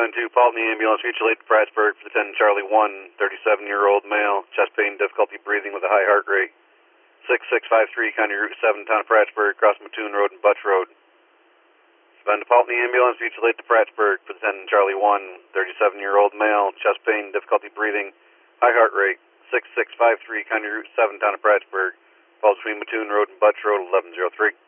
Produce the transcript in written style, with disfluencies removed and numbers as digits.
2, Paul in the ambulance, future late to Prattsburg for the 10 Charlie 1, 37-year-old male, chest pain, difficulty breathing with a high heart rate. 6653, County Route 7, town of Prattsburg, across Mattoon Road and Butch Road. Spend to Paul in the ambulance, future late to Prattsburg for the 10 Charlie 1, 37-year-old male, chest pain, difficulty breathing, high heart rate. 6653, County Route 7, town of Prattsburg, falls between Mattoon Road and Butch Road, 1103.